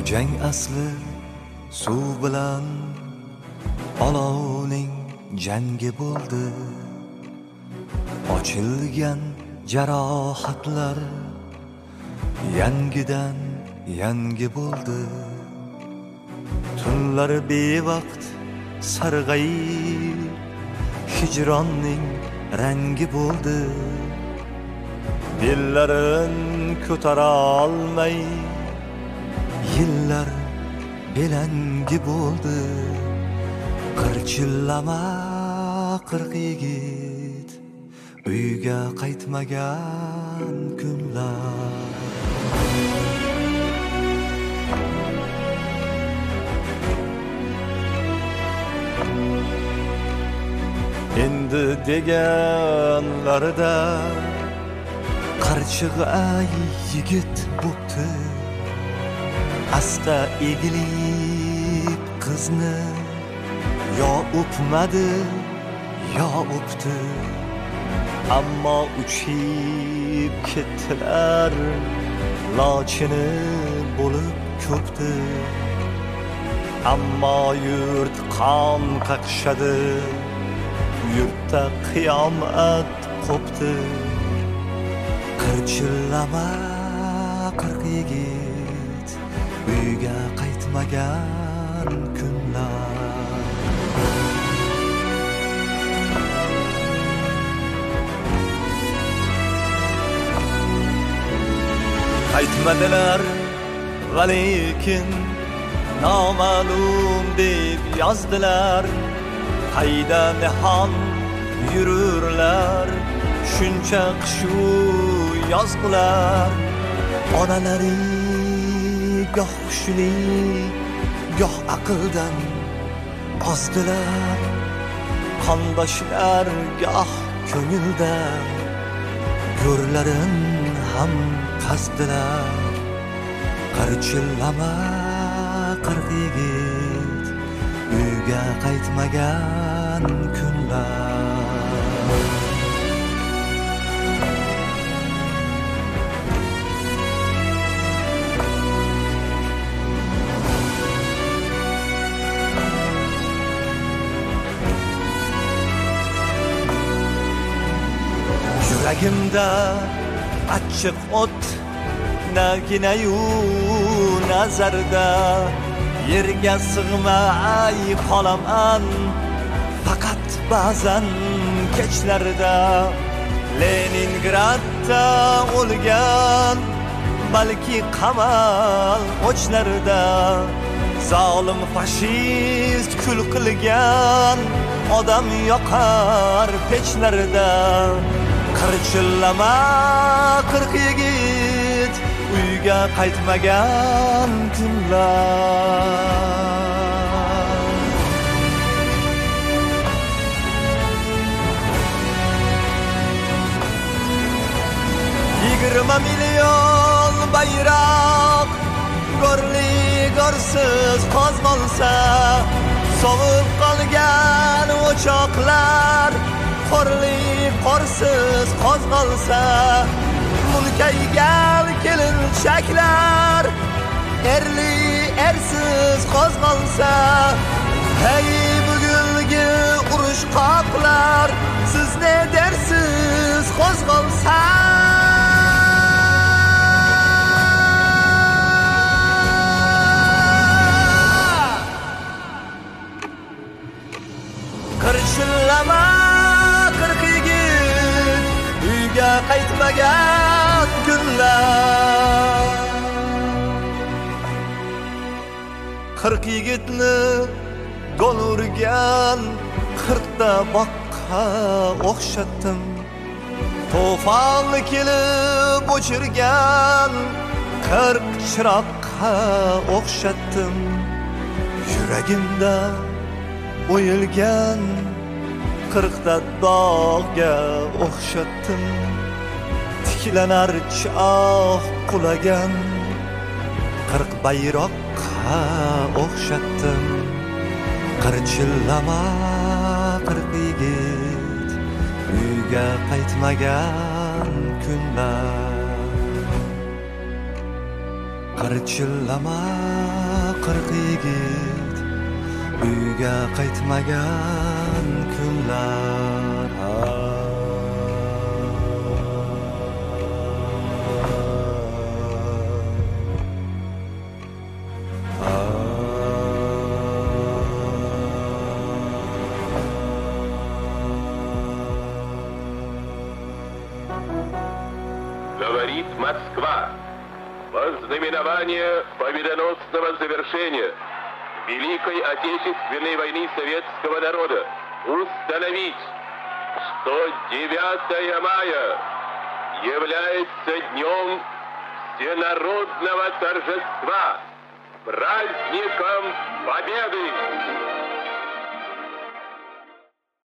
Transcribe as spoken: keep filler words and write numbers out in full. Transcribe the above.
Jang asli suv bilan olovning jangi bo'ldi. Ochilgan jarohatlar yangidan yangi bo'ldi. Tunlar bevaqt sarg'ayib hijronning rangi bo'ldi. Bellarin ko'tara olmay yillar belangi bo'ldi. Qirchillama qirq yigit uyga qaytmagan kunlar. Endi deganlarida qarchig'i ay yigit bo'pti. Asta egilib qizni yo o'pmadi yo o'pdi. Ammo uchib ketdilar, lochini bo'lib ko'pdi. Ammo yurt qon qaqshadi, yurtda qiyomat qo'pdi. Qirchillama qirq yigit uyga qaytmagan kunlar. Qaytmadilar va lekin noma'lum deb yozdilar. Qayda nihon yururlar shuncha qishu yozqilar. Onalari goh hushli goh aqldan ozdilar. Qondoshlar goh ko'ngildan go'rlarin ham qazdilar. Qirchillama qirq yigit uyga qaytmagan kunlar. Yuragimda achchiq o't naginayu nazarda. Yerga sig'may qolaman faqat ba'zan kechlarda. Leningradda o'lgan balki qamal o'chlarida. Zolim fashist kul qilgan odam yoqar pechlarida. Qirchillama qirq yigit uyga qaytmagan kunlar. Yigirma million bayroq go'rli go'rsiz qozg'olsa. Sovib qolgan o'choqlar qorli qorsiz qozg'olsa. Munkaygan kelinchaklar erli ersiz qozg'olsa. Hey bugungi urush qoqlar siz ne dersiz qo'zg'olsa. Qirchillama qirq yigit uyga qaytmagan kunlar. Qirq yigitni gol urgan qirqta boqqa o'xshatdim. To'fonni kelib o'chirgan qirq chiroqqa o'xshatdim. Yuragimda o'yilgan qirqta dog'ga o'xshatdim. Tiklanar choh qulagan qirq bayroqqa o'xshatdim. Qirchillama qirq yigit uyga qaytmagan kunlar. Qirchillama qirq yigit uyga qaytmagan kunlar. Говорит Москва. Вознаменование победоносного завершения Великой Отечественной войны советского народа установить, что девятое мая является днем всенародного торжества, праздником Победы.